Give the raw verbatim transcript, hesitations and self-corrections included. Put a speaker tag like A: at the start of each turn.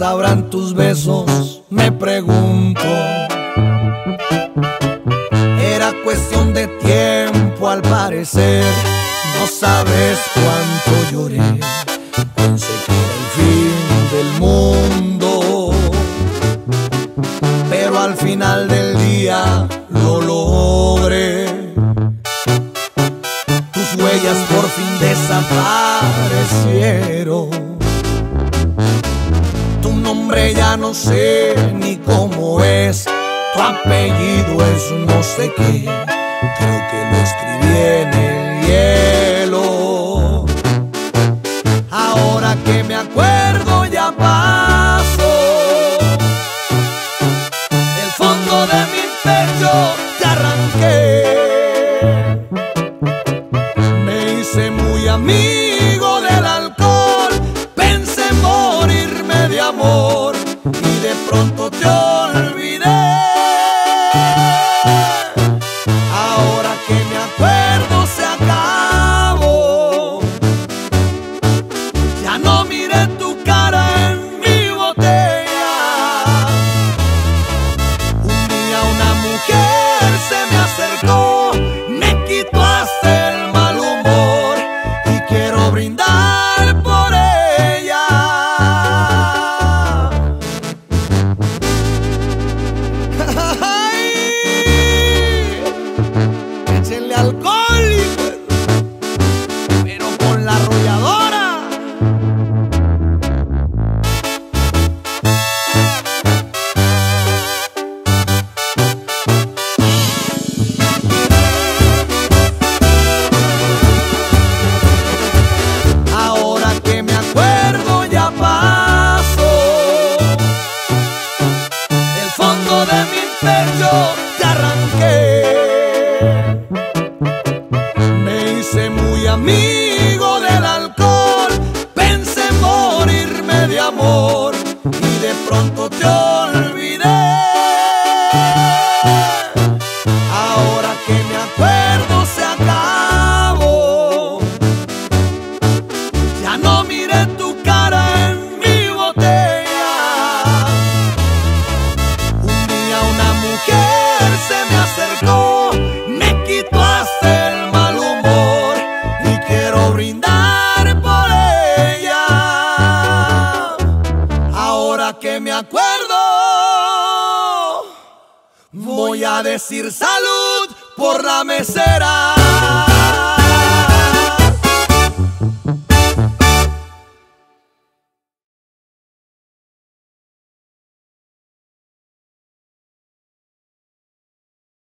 A: sabrán tus besos? Me pregunto. Era cuestión de tiempo al parecer. No sabes cuánto lloré. Pensé que era el fin del mundo, pero al final del día lo logré. Tus huellas por fin desaparecieron. Tu nombre ya no sé ni cómo es. Tu apellido es no sé qué. Creo que lo escribí en el hielo. Ahora que me acuerdo ya paso. Del fondo de mi pecho te arranqué. Me hice muy amigo del alcohol. Pensé morirme de amor y de pronto te olvidé. Ahora que me acuerdo se acabó. Ya no miré tu cara en mi botella. Un día una mujer se me acercó, me quitó hasta el mal humor y quiero brindar por ella. Échenle alcohol, pero con la arrolladora. Ahora que me acuerdo ya paso. Del fondo de mi pecho te arranqué. Me hice muy amigo del alcohol. Pensé morirme de amor y de pronto te olvidé. Ahora que me acuerdo se acabó. Ya no miré tu cara en mi botella. Un día una mujer se me acercó, me quitó hasta el mal humor y quiero brindar por ella. Ahora que me acuerdo, voy a decir salud por la mesera.